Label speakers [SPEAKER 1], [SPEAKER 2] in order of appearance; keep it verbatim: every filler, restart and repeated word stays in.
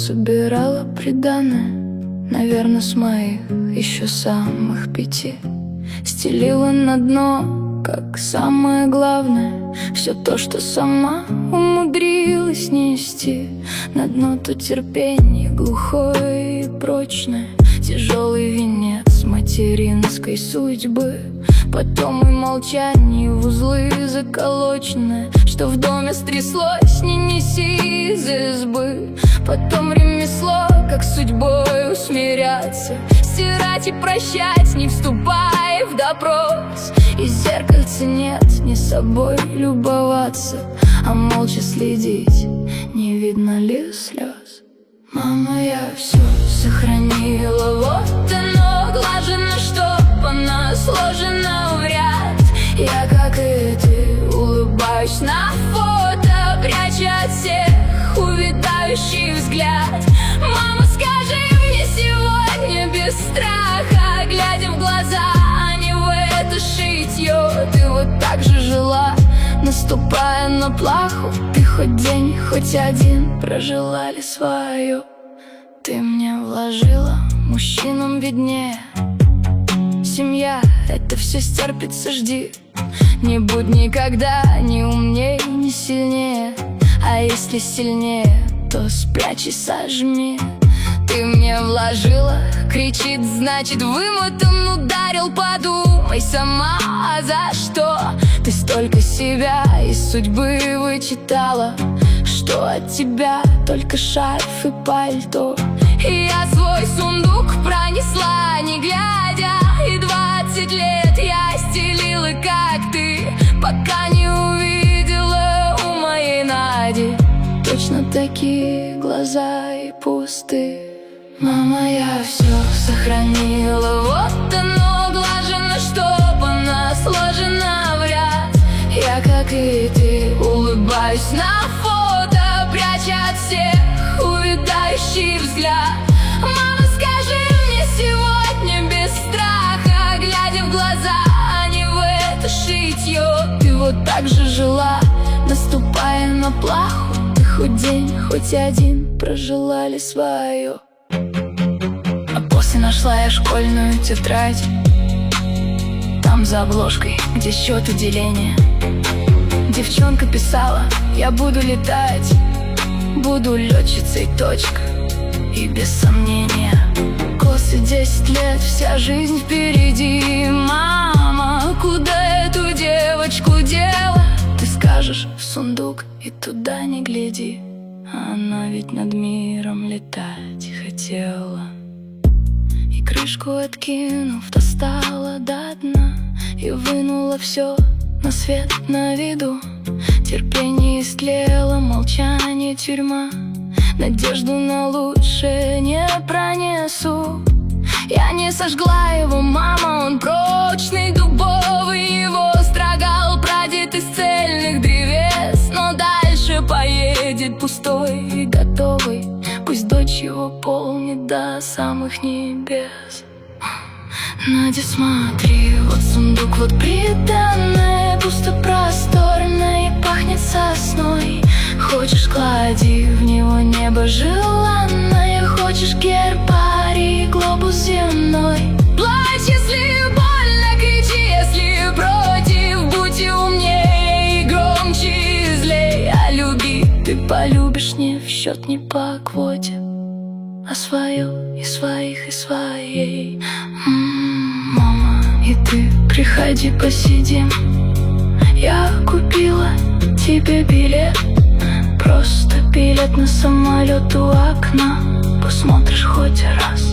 [SPEAKER 1] собирала приданое, наверное, с моих еще самых пяти. Стелила на дно, как самое главное, все то, что сама умудрилась нести. На дно то терпение глухое и прочное, тяжелый венец материнской судьбы. Потом и молчание в узлы заколоченное, что в доме стряслось, не неси из избы. Потом ремесло, как с судьбой усмиряться, стирать и прощать, не вступая в допрос. И зеркальца нет, не собой любоваться, а молча следить, не видно ли слез. Мама, я все сохранила, вот оно глажено, чтоб она сложена в ряд. Я, как и ты, улыбаюсь на фото, пряча от всех увядающий взгляд. Мама, скажи мне сегодня без страха, глядя в глаза, а не в это шитье. Ты вот так же жила, наступая на плаху. Ты хоть день, хоть один прожила ли свою? Ты мне вложила, мужчинам виднее. Семья — это все стерпится, жди. Не будь никогда ни умней, ни сильнее. А если сильнее, то спрячь и сожми. Ты мне вложила, кричит, значит вымотан, ударил, подумай сама, а за что? Ты столько себя из судьбы вычитала, что от тебя только шарф и пальто. И я свой сундук пронесла, не глядя, и двадцать лет я стелила, как ты, пока не увидела у моей Нади точно такие глаза и пустые. Мама, я все сохранила, вот оно глажено, чтоб она сложена в ряд. Я, как и ты, улыбаюсь на фото, пряча от всех увядающий взгляд. Мама, скажи мне сегодня без страха, глядя в глаза, а не в это шитье. Ты вот так же жила, наступая на плаху. Ты хоть день, хоть один прожила ли свою? А после нашла я школьную тетрадь, там за обложкой, где счет и деление. Девчонка писала: я буду летать, буду летчицей, точка. И без сомнения, косы десять лет, вся жизнь впереди. Мама, куда эту девочку дела? Ты скажешь: в сундук, и туда не гляди. А она ведь над миром летать хотела. И крышку откинув, достала до дна и вынула все на свет, на виду. Терпение истлело, молчание тюрьма. Надежду на лучшее не пронесу. Я не сожгла его, мама, он прочный, дубовый. Его строгал прадед из цельных древес. Но дальше поедет пустой и готовый. Пусть дочь его полнит до самых небес. Надя, смотри, вот сундук, вот приданное, пусто, просторно и пахнет сосной. Хочешь, клади в него небо желанное, хочешь гербарий, глобус земной. Плачь, если больно, кричи, если против, будь умнее и громче и злей. А люби ты полюбишь не в счет, не по квоте, а свою и своих, и своей. М-м, мама, и ты приходи, посидим. Я купила тебе билет, просто билет на самолет у окна. Посмотришь хоть раз.